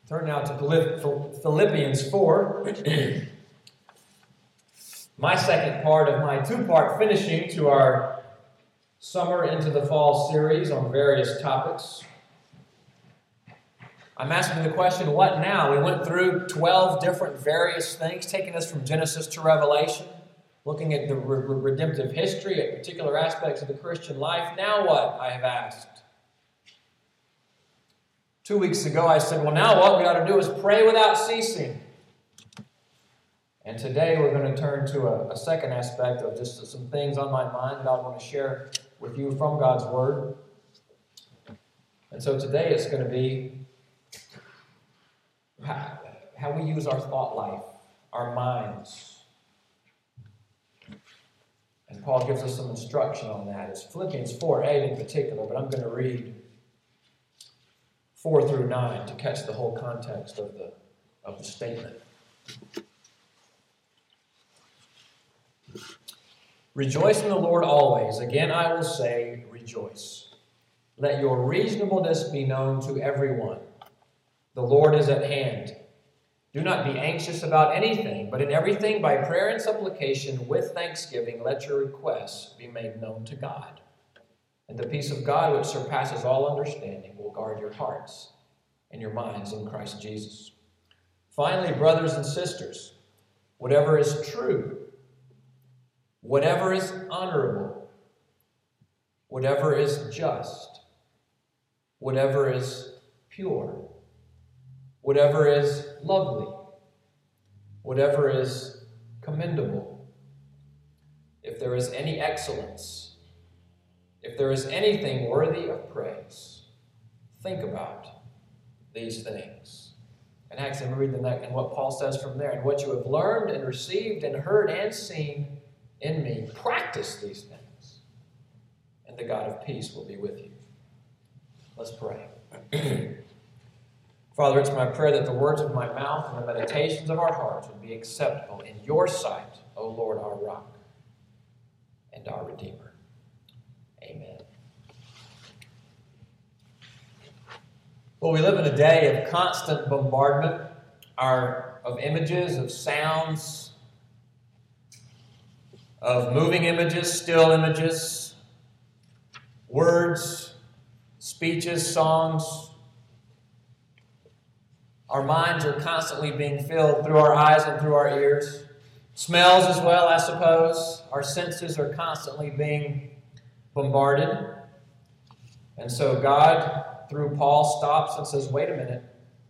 Turn now to Philippians 4. My second part of my two-part finishing to our summer into the fall series on various topics. I'm asking the question, what now? We went through 12 different various things, taking us from Genesis to Revelation, looking at the redemptive history, at particular aspects of the Christian life. Now what, I have asked. 2 weeks ago I said, well, now what we ought to do is pray without ceasing. And today we're going to turn to a second aspect of just some things on my mind that I want to share with you from God's Word. And so today it's going to be how we use our thought life, our minds. And Paul gives us some instruction on that. It's Philippians 4:8 in particular, but I'm going to read 4 through 9 to catch the whole context of the statement. Rejoice in the Lord always. Again, I will say, rejoice. Let your reasonableness be known to everyone. The Lord is at hand. Do not be anxious about anything, but in everything by prayer and supplication with thanksgiving, let your requests be made known to God. And the peace of God, which surpasses all understanding, will guard your hearts and your minds in Christ Jesus. Finally, brothers and sisters, whatever is true, whatever is honorable, whatever is just, whatever is pure, whatever is lovely, whatever is commendable, if there is any excellence, if there is anything worthy of praise, think about these things. And actually, I'm going to read the next and what Paul says from there. And what you have learned and received and heard and seen in me, practice these things, and the God of peace will be with you. Let's pray. Father, it's my prayer that the words of my mouth and the meditations of our hearts would be acceptable in your sight, O Lord, our rock and our Redeemer. Amen. Well, we live in a day of constant bombardment of images, of sounds, of moving images, still images, words, speeches, songs. Our minds are constantly being filled through our eyes and through our ears. Smells as well, I suppose. Our senses are constantly being bombarded. And so God, through Paul, stops and says, wait a minute.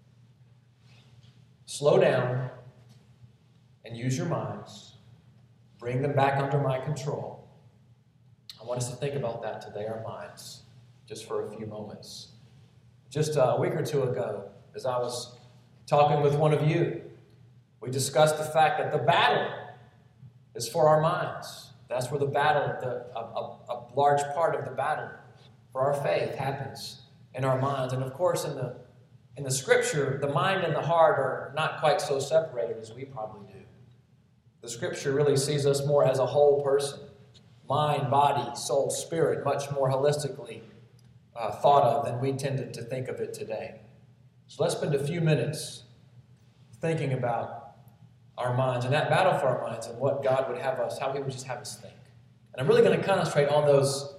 Slow down and use your minds. Bring them back under my control. I want us to think about that today, our minds, just for a few moments. Just a week or two ago, as I was talking with one of you, we discussed the fact that the battle is for our minds. That's where the battle, a large part of the battle for our faith happens in our minds. And of course, in the Scripture, the mind and the heart are not quite so separated as we probably do. The Scripture really sees us more as a whole person. Mind, body, soul, spirit, much more holistically thought of than we tended to think of it today. So let's spend a few minutes thinking about our minds and that battle for our minds and what God would have us, how He would just have us think. And I'm really going to concentrate on those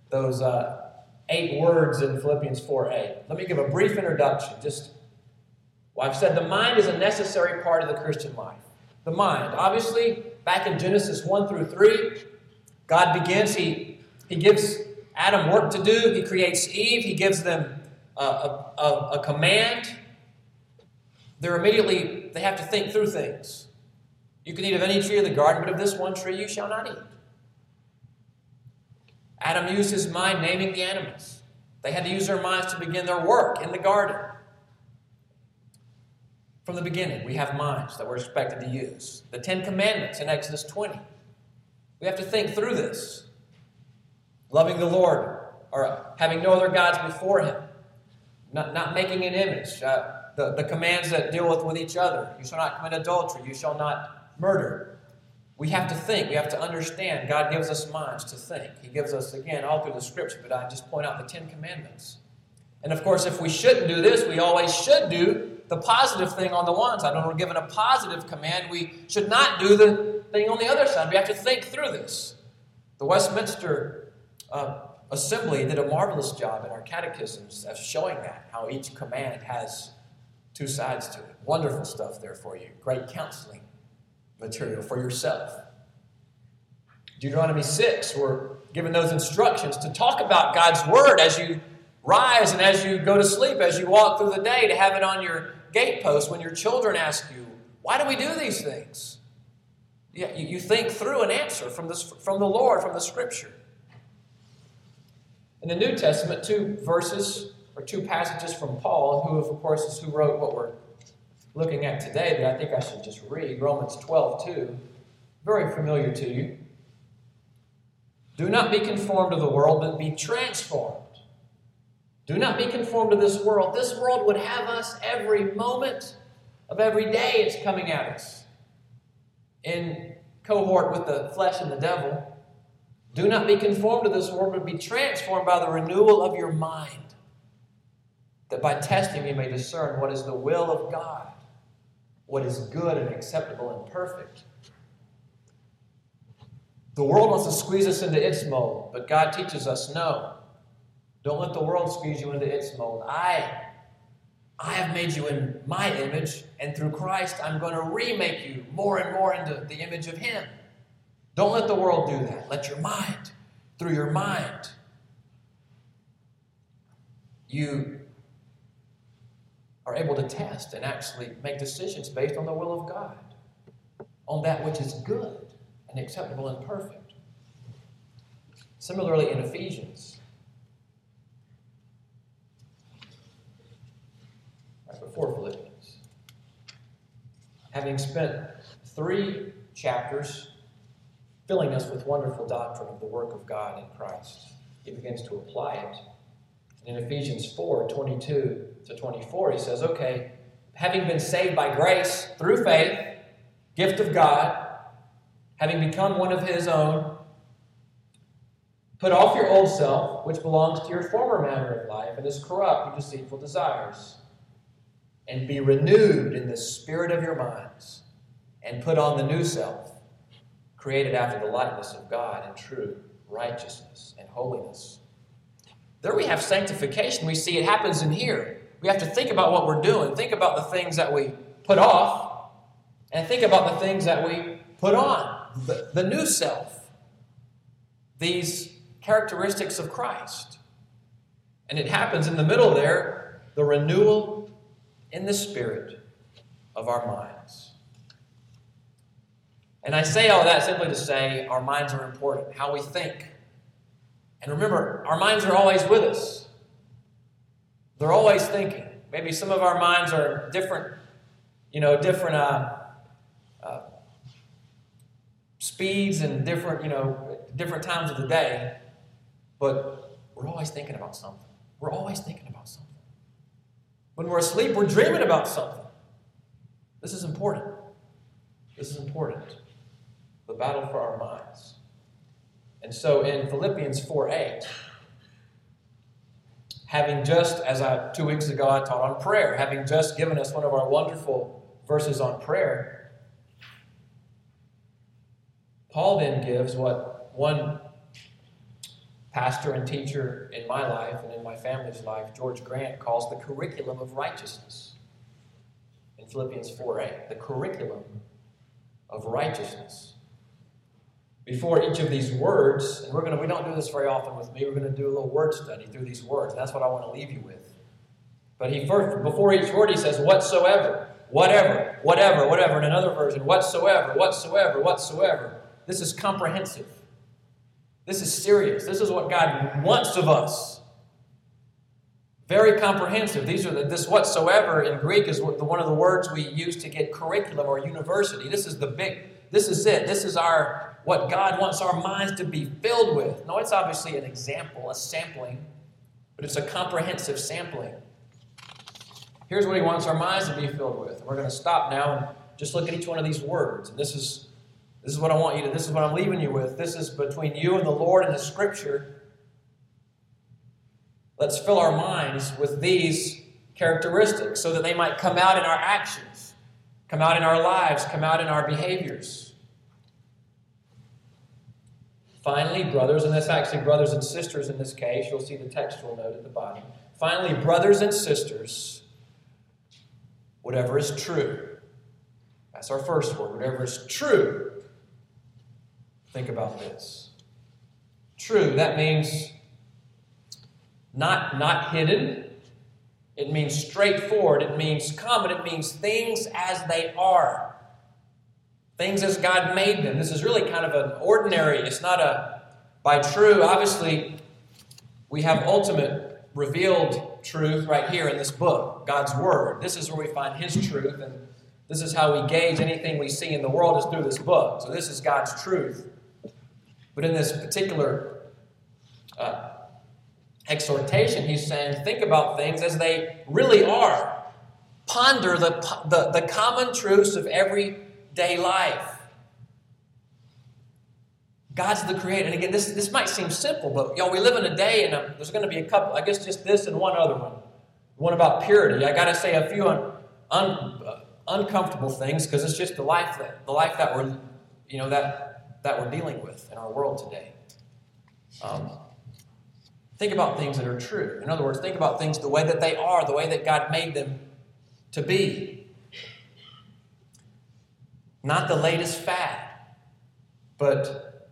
8 words in Philippians 4:8. Let me give a brief introduction. I've said the mind is a necessary part of the Christian life. The mind. Obviously, back in Genesis 1 through 3, God begins, He gives Adam work to do. He creates Eve. He gives them a command. They have to think through things. You can eat of any tree of the garden, but of this one tree you shall not eat. Adam used his mind naming the animals. They had to use their minds to begin their work in the garden. From the beginning, we have minds that we're expected to use. The 10 Commandments in Exodus 20. We have to think through this. Loving the Lord, or having no other gods before Him. Not making an image. The commands that deal with each other. You shall not commit adultery. You shall not murder. We have to think. We have to understand. God gives us minds to think. He gives us, again, all through the Scripture, but I just point out the 10 Commandments. And of course, if we shouldn't do this, we always should do the positive thing on the one side. When we're given a positive command, we should not do the thing on the other side. We have to think through this. The Westminster Assembly did a marvelous job in our catechisms of showing that, how each command has two sides to it. Wonderful stuff there for you. Great counseling material for yourself. Deuteronomy 6, we're given those instructions to talk about God's Word as you rise and as you go to sleep, as you walk through the day, to have it on your gatepost when your children ask you, why do we do these things? Yeah, you think through an answer from the Lord, from the Scripture. In the New Testament, two passages from Paul, who of course is who wrote what we're looking at today, that I think I should just read. Romans 12:2, very familiar to you. Do not be conformed to the world, but be transformed. Do not be conformed to this world. This world would have us every moment of every day it's coming at us. In cohort with the flesh and the devil, do not be conformed to this world, but be transformed by the renewal of your mind, that by testing you may discern what is the will of God, what is good and acceptable and perfect. The world wants to squeeze us into its mold, but God teaches us, no. Don't let the world squeeze you into its mold. I have made you in my image, and through Christ, I'm going to remake you more and more into the image of Him. Don't let the world do that. Let your mind, through your mind, you are able to test and actually make decisions based on the will of God, on that which is good and acceptable and perfect. Similarly, in Ephesians, right before Philippians, having spent 3 chapters filling us with wonderful doctrine of the work of God in Christ, he begins to apply it. In Ephesians 4:22-24, he says, okay, having been saved by grace through faith, gift of God, having become one of His own, put off your old self, which belongs to your former manner of life and is corrupt with deceitful desires, and be renewed in the spirit of your minds, and put on the new self, created after the likeness of God in true righteousness and holiness. There we have sanctification. We see it happens in here. We have to think about what we're doing, think about the things that we put off, and think about the things that we put on. The new self, these characteristics of Christ. And it happens in the middle there, the renewal in the spirit of our minds. And I say all that simply to say our minds are important, how we think. And remember, our minds are always with us. They're always thinking. Maybe some of our minds are different speeds and different times of the day, but we're always thinking about something. We're always thinking about something. When we're asleep, we're dreaming about something. This is important. This is important. The battle for our minds. And so in Philippians 4:8, having just, as 2 weeks ago I taught on prayer, having just given us one of our wonderful verses on prayer, Paul then gives what one pastor and teacher in my life and in my family's life, George Grant, calls the curriculum of righteousness. In Philippians 4:8, the curriculum of righteousness. Before each of these words, and we don't do this very often with me, we're going to do a little word study through these words. That's what I want to leave you with. But before each word, he says, whatsoever, whatever, whatever, whatever. In another version, whatsoever, whatsoever, whatsoever. This is comprehensive. This is serious. This is what God wants of us. Very comprehensive. This whatsoever in Greek is one of the words we use to get curriculum or university. This is it. This is what God wants our minds to be filled with. No, it's obviously an example, a sampling, but it's a comprehensive sampling. Here's what He wants our minds to be filled with. And we're going to stop now and just look at each one of these words. And this is what I want you to, this is what I'm leaving you with. This is between you and the Lord and the Scripture. Let's fill our minds with these characteristics so that they might come out in our actions, come out in our lives, come out in our behaviors. Finally, brothers, and that's actually brothers and sisters in this case. You'll see the textual note at the bottom. Finally, brothers and sisters, whatever is true. That's our first word. Whatever is true. Think about this. True, that means not hidden. It means straightforward. It means common. It means things as they are. Things as God made them. This is really kind of an ordinary. It's not by true. Obviously, we have ultimate revealed truth right here in this book, God's Word. This is where we find His truth, and this is how we gauge anything we see in the world is through this book. So this is God's truth. But in this particular exhortation, he's saying, think about things as they really are. Ponder the common truths of everyday life. God's the creator. And again, this might seem simple, but we live in a day, and there's going to be a couple, I guess just this and one other one. One about purity. I got to say a few uncomfortable things because it's just the life that we're, that we're dealing with in our world today. Think about things that are true. In other words, think about things the way that they are, the way that God made them to be. Not the latest fad, but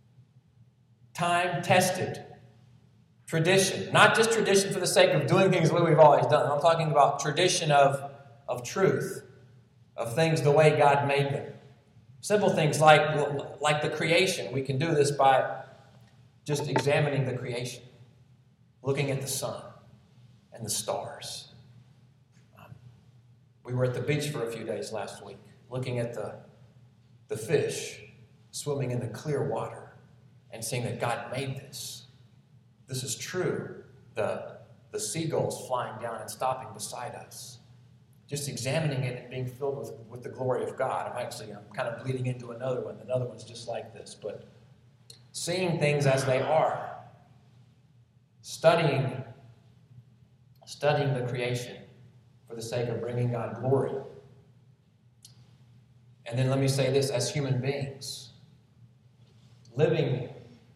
time-tested tradition. Not just tradition for the sake of doing things the way we've always done. I'm talking about tradition of truth, of things the way God made them. Simple things like the creation. We can do this by just examining the creation. Looking at the sun and the stars. We were at the beach for a few days last week, looking at the fish swimming in the clear water and seeing that God made this. This is true. The seagulls flying down and stopping beside us. Just examining it and being filled with the glory of God. I'm kind of bleeding into another one. Another one's just like this. But seeing things as they are. Studying the creation for the sake of bringing God glory. And then let me say this, as human beings, living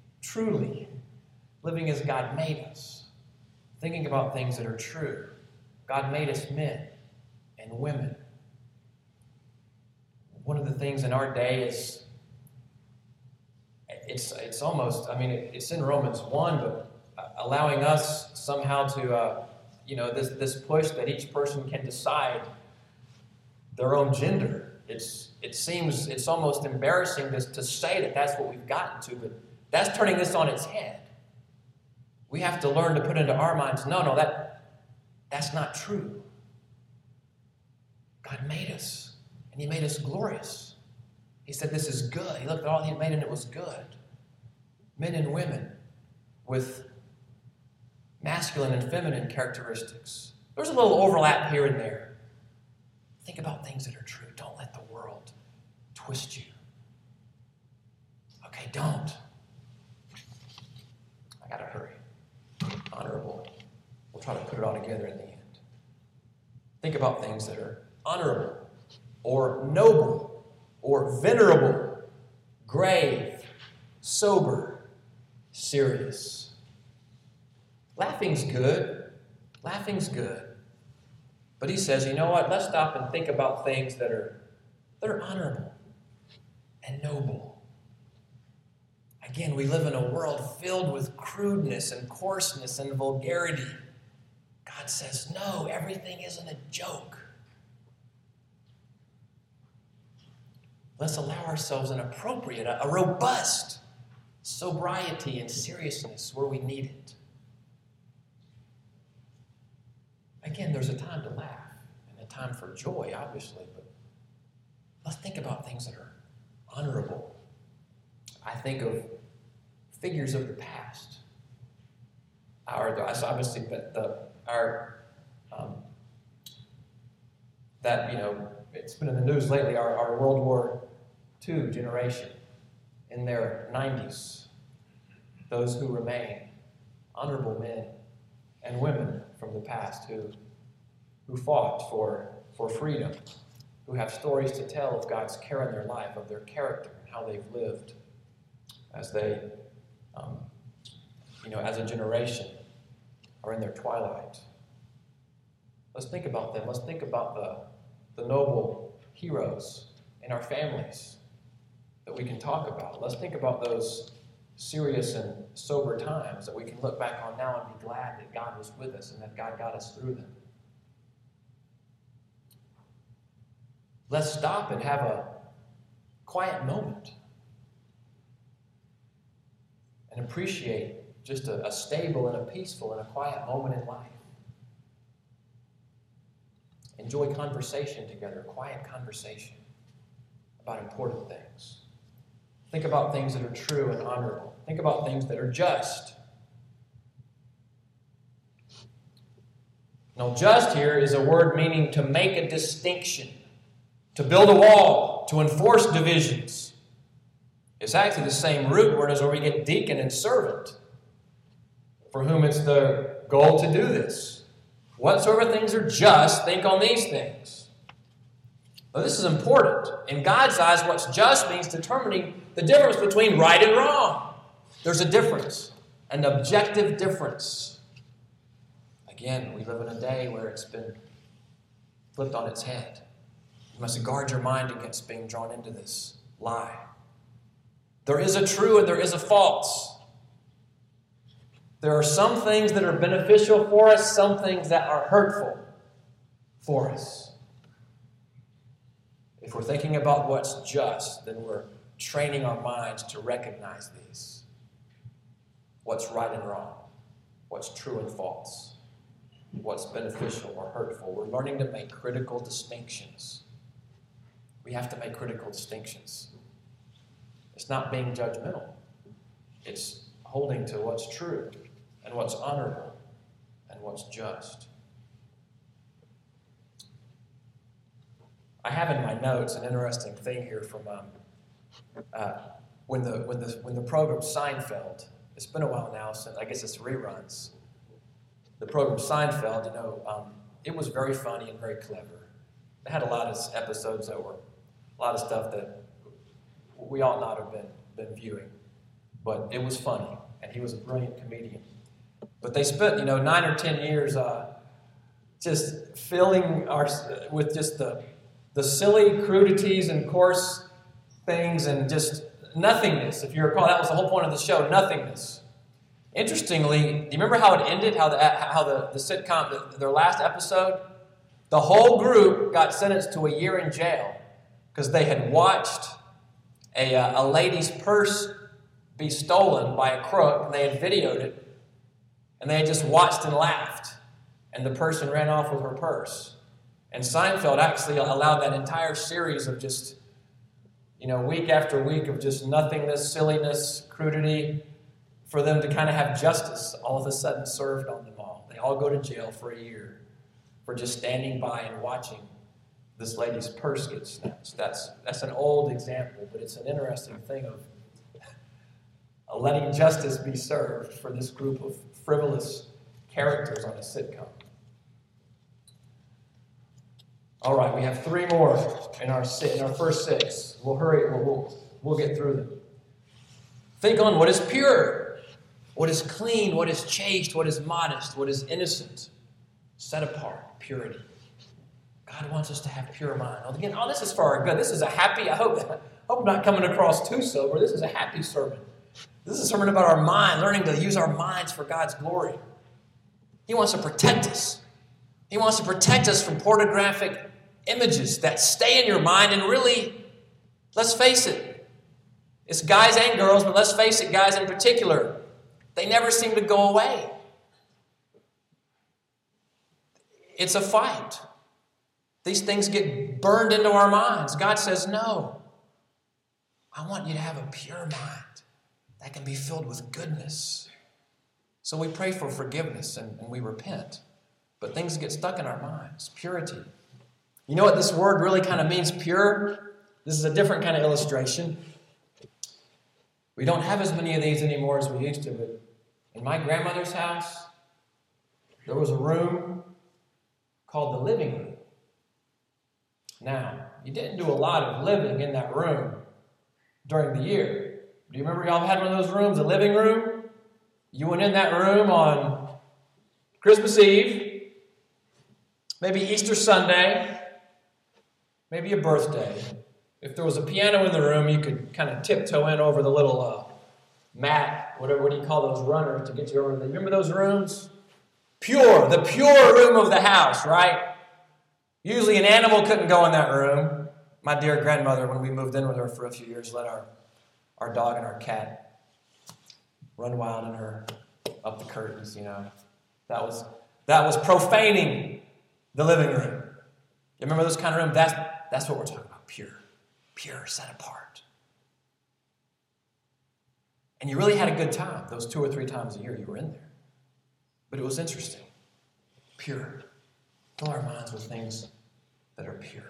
as God made us, thinking about things that are true. God made us men and women. One of the things in our day is, it's almost, it's in Romans 1, but allowing us somehow to, this push that each person can decide their own gender. It seems it's almost embarrassing to say that that's what we've gotten to, but that's turning this on its head. We have to learn to put into our minds, no, that's not true. God made us, and He made us glorious. He said this is good. He looked at all He had made, and it was good. Men and women with masculine and feminine characteristics. There's a little overlap here and there. Think about things that are true. Don't let the world twist you. Okay, don't. I got to hurry. Honorable. We'll try to put it all together in the end. Think about things that are honorable or noble or venerable, grave, sober, serious. Laughing's good. But he says, you know what? Let's stop and think about things that are honorable and noble. Again, we live in a world filled with crudeness and coarseness and vulgarity. God says, no, everything isn't a joke. Let's allow ourselves an appropriate, a robust sobriety and seriousness where we need it. Again, there's a time to laugh and a time for joy, obviously, but let's think about things that are honorable. I think of figures of the past. It's been in the news lately, our World War II generation in their 90s, those who remain, honorable men and women from the past who who fought for freedom, who have stories to tell of God's care in their life, of their character, and how they've lived as they, as a generation are in their twilight. Let's think about them. Let's think about the noble heroes in our families that we can talk about. Let's think about those serious and sober times that we can look back on now and be glad that God was with us and that God got us through them. Let's stop and have a quiet moment and appreciate just a stable and a peaceful and a quiet moment in life. Enjoy conversation together, quiet conversation about important things. Think about things that are true and honorable. Think about things that are just. Now, just here is a word meaning to make a distinction, to build a wall, to enforce divisions. It's actually the same root word as where we get deacon and servant, for whom it's the goal to do this. Whatsoever things are just, think on these things. Now, this is important. In God's eyes, what's just means determining the difference between right and wrong. There's a difference, an objective difference. Again, we live in a day where it's been flipped on its head. You must guard your mind against being drawn into this lie. There is a true and there is a false. There are some things that are beneficial for us, some things that are hurtful for us. If we're thinking about what's just, then we're training our minds to recognize these. What's right and wrong, what's true and false, what's beneficial or hurtful. We're learning to make critical distinctions. We have to make critical distinctions. It's not being judgmental. It's holding to what's true and what's honorable and what's just. I have in my notes an interesting thing here from when the program Seinfeld. It's been a while now since, I guess it's reruns. The program Seinfeld, it was very funny and very clever. It had a lot of episodes that were a lot of stuff that we ought not have been viewing, but it was funny, and he was a brilliant comedian. But they spent 9 or 10 years just filling with just the silly crudities and coarse things and just nothingness. If you recall, that was the whole point of the show, nothingness. Interestingly, do you remember how it ended, how the sitcom, their last episode? The whole group got sentenced to a year in jail because they had watched a lady's purse be stolen by a crook, and they had videoed it, and they had just watched and laughed, and the person ran off with her purse. And Seinfeld actually allowed that entire series of just, week after week of just nothingness, silliness, crudity, for them to kind of have justice all of a sudden served on them all. They all go to jail for a year for just standing by and watching this lady's purse get snatched. That's an old example, but it's an interesting thing of letting justice be served for this group of frivolous characters on a sitcom. All right, we have 3 more in our first 6. We'll hurry. We'll get through them. Think on what is pure, what is clean, what is chaste, what is modest, what is innocent, set apart, purity. God wants us to have pure mind. Again, this is for our good. This is a happy. I hope I'm not coming across too sober. This is a happy sermon. This is a sermon about our mind, learning to use our minds for God's glory. He wants to protect us. He wants to protect us from pornographic images that stay in your mind and really, let's face it, it's guys and girls, but let's face it, guys in particular, they never seem to go away. It's a fight. These things get burned into our minds. God says, no, I want you to have a pure mind that can be filled with goodness. So we pray for forgiveness and we repent. But things get stuck in our minds. Purity. You know what this word really kind of means, pure? This is a different kind of illustration. We don't have as many of these anymore as we used to, but in my grandmother's house, there was a room called the living room. Now, you didn't do a lot of living in that room during the year. Do you remember y'all had one of those rooms, a living room? You went in that room on Christmas Eve, maybe Easter Sunday, maybe a birthday. If there was a piano in the room, you could kind of tiptoe in over the little mat, what do you call those runners to get you over there? Remember those rooms? The pure room of the house, right? Usually an animal couldn't go in that room. My dear grandmother, when we moved in with her for a few years, let our dog and our cat run wild in her, up the curtains, That was profaning the living room. You remember those kind of rooms? That's what we're talking about, pure, set apart. And you really had a good time those 2 or 3 times a year you were in there. But it was interesting. Pure. Fill our minds with things that are pure.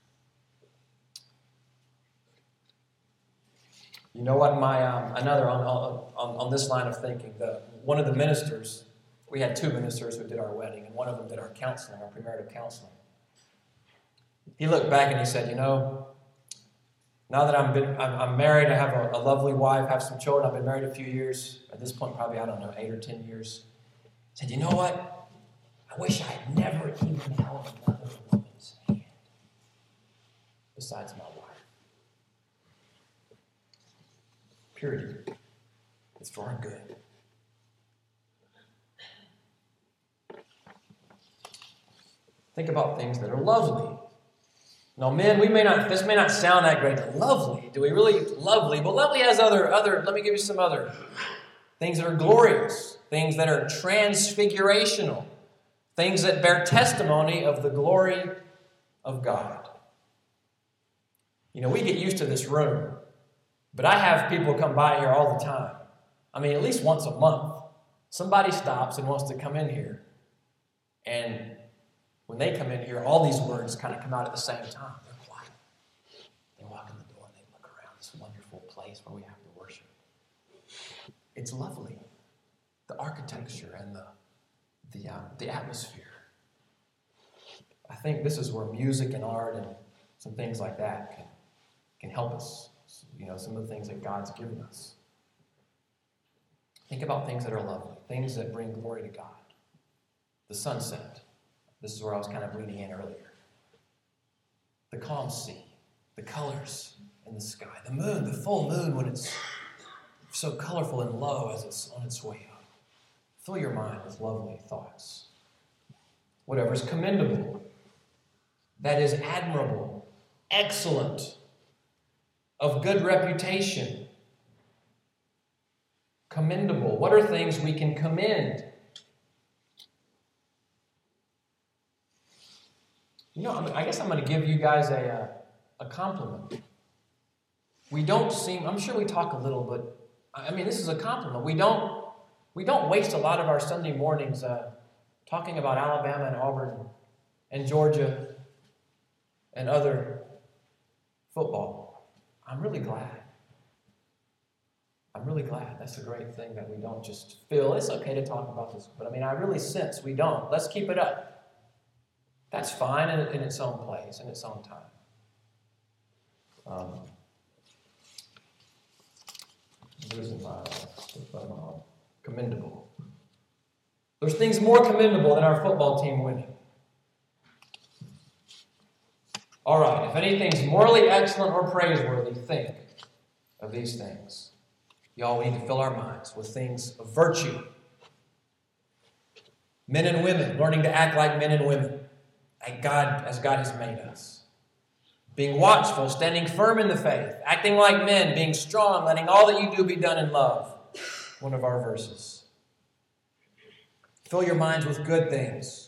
You know what? Another on this line of thinking, one of the ministers, we had 2 ministers who did our wedding, and one of them did our counseling, our premarital counseling. He looked back and he said, now that I'm married, I have a lovely wife, have some children, I've been married a few years, at this point probably, 8 or 10 years. He said, you know what? I wish I had never even held another woman's hand besides my wife. Purity. It's for our good. Think about things that are lovely. Now, men, this may not sound that great. Lovely. Do we really lovely? But lovely has other, let me give you some other things that are glorious, things that are transfigurational, things that bear testimony of the glory of God. We get used to this room, but I have people come by here all the time. At least once a month. Somebody stops and wants to come in here, and when they come in here, all these words kind of come out at the same time. They're quiet. They walk in the door and they look around this wonderful place where we have to worship. It's lovely. The architecture and the atmosphere. I think this is where music and art and some things like that can help us. Some of the things that God's given us. Think about things that are lovely, things that bring glory to God. The sunset. This is where I was kind of leaning in earlier. The calm sea, the colors in the sky, the moon, the full moon when it's so colorful and low as it's on its way up. Fill your mind with lovely thoughts. Whatever is commendable, that is admirable, excellent, of good reputation. Commendable. What are things we can commend? I guess I'm going to give you guys a compliment. I'm sure we talk a little, but this is a compliment. We don't waste a lot of our Sunday mornings talking about Alabama and Auburn and Georgia and other football. I'm really glad. That's a great thing that we don't just feel it's okay to talk about this. But I really sense we don't. Let's keep it up. That's fine in its own place, in its own time. Commendable. There's things more commendable than our football team winning. All right, if anything's morally excellent or praiseworthy, think of these things. Y'all, we need to fill our minds with things of virtue. Men and women, learning to act like men and women. As God has made us. Being watchful, standing firm in the faith, acting like men, being strong, letting all that you do be done in love. One of our verses. Fill your minds with good things.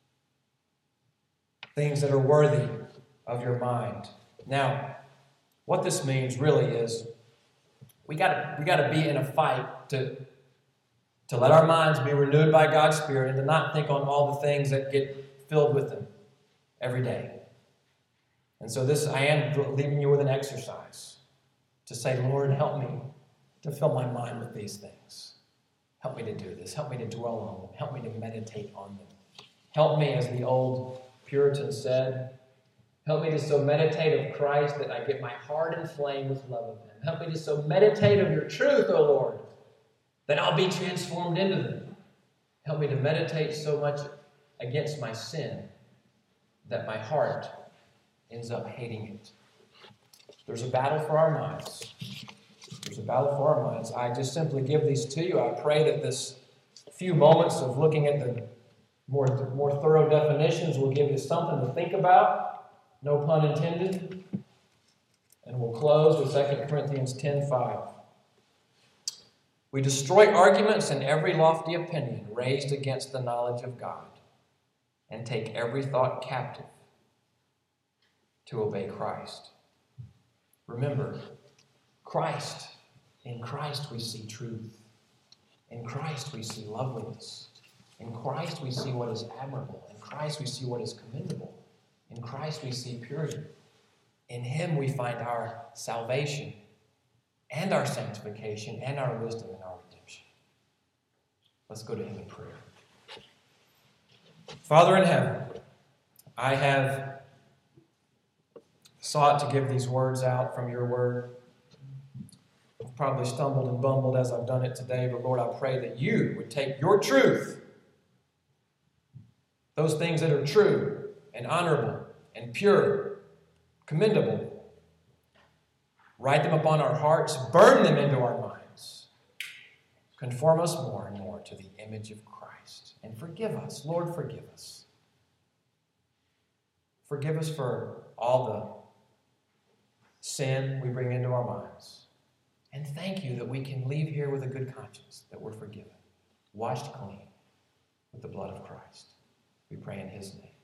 Things that are worthy of your mind. Now, what this means really is we gotta be in a fight to let our minds be renewed by God's Spirit and to not think on all the things that get filled with them every day. And so I am leaving you with an exercise to say, Lord, help me to fill my mind with these things. Help me to do this. Help me to dwell on them. Help me to meditate on them. Help me, as the old Puritans said. Help me to so meditate of Christ that I get my heart inflamed with love of Him. Help me to so meditate of your truth, O Lord, that I'll be transformed into them. Help me to meditate so much against my sin that my heart ends up hating it. There's a battle for our minds. There's a battle for our minds. I just simply give these to you. I pray that this few moments of looking at the more thorough definitions will give you something to think about. No pun intended. And we'll close with 2 Corinthians 10:5. We destroy arguments and every lofty opinion raised against the knowledge of God, and take every thought captive to obey Christ. Remember, Christ. In Christ we see truth. In Christ we see loveliness. In Christ we see what is admirable. In Christ we see what is commendable. In Christ we see purity. In Him we find our salvation and our sanctification and our wisdom and our redemption. Let's go to Him in prayer. Father in heaven, I have sought to give these words out from your word. I've probably stumbled and bumbled as I've done it today, but Lord, I pray that you would take your truth, those things that are true and honorable and pure, commendable, write them upon our hearts, burn them into our minds, conform us more and more to the image of Christ, and forgive us. Lord, forgive us. Forgive us for all the sin we bring into our minds. And thank you that we can leave here with a good conscience, that we're forgiven, washed clean with the blood of Christ. We pray in His name.